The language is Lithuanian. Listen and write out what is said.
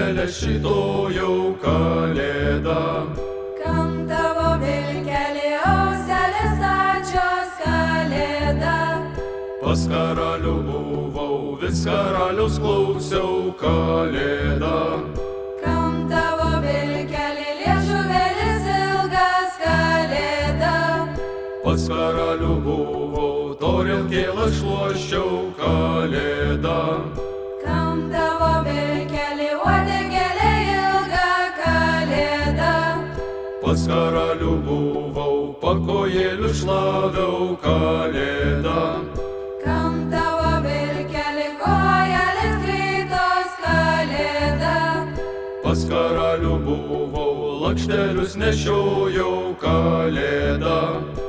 vilkelė šito jau kalėda. Kam tavo vilkelį auselės stačios kalėda? Pas karalių buvau, vis karalius klausiau kalėda. Kam tavo vilkelį liežuvėlis ilgas kalėda? Pas karalių buvau, torilkėlą šluosčiau kalėda. Kam tavo vilkelį uodegėlė ilga kalėda? Pas karalių buvau, pakojėlių šlaviau kalėda. Kam tavo vilkelį kojelės greitos kalėda? Pas karalių buvau, lakštelius nešiojau kalėda.